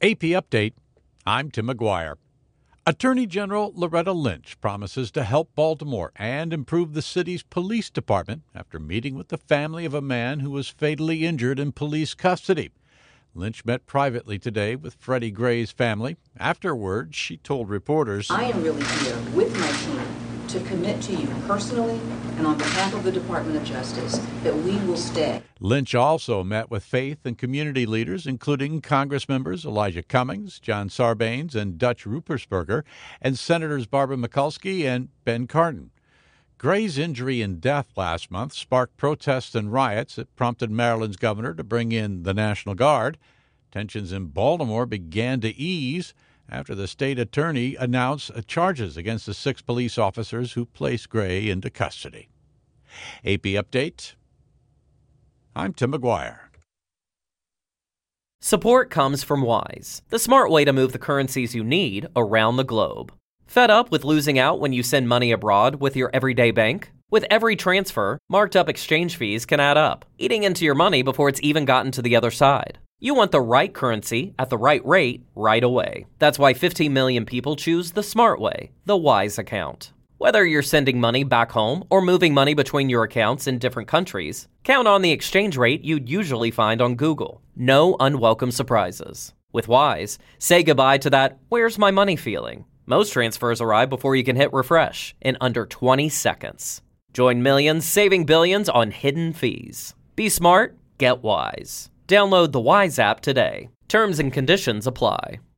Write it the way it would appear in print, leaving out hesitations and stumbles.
AP Update, I'm Tim McGuire. Attorney General Loretta Lynch promises to help Baltimore and improve the city's police department after meeting with the family of a man who was fatally injured in police custody. Lynch met privately today with Freddie Gray's family. Afterwards, she told reporters, I am really here with my team to commit to you personally and on behalf of the Department of Justice that we will stay. Lynch also met with faith and community leaders, including Congress members Elijah Cummings, John Sarbanes, and Dutch Ruppersberger, and Senators Barbara Mikulski and Ben Cardin. Gray's injury and death last month sparked protests and riots that prompted Maryland's governor to bring in the National Guard. Tensions in Baltimore began to ease after the state attorney announced charges against the 6 police officers who placed Gray into custody. AP Update, I'm Tim McGuire. Support comes from Wise, the smart way to move the currencies you need around the globe. Fed up with losing out when you send money abroad with your everyday bank? With every transfer, marked up exchange fees can add up, eating into your money before it's even gotten to the other side. You want the right currency at the right rate right away. That's why 15 million people choose the smart way, the Wise account. Whether you're sending money back home or moving money between your accounts in different countries, count on the exchange rate you'd usually find on Google. No unwelcome surprises. With Wise, say goodbye to that "where's my money" feeling. Most transfers arrive before you can hit refresh in under 20 seconds. Join millions saving billions on hidden fees. Be smart, get Wise. Download the Wise app today. Terms and conditions apply.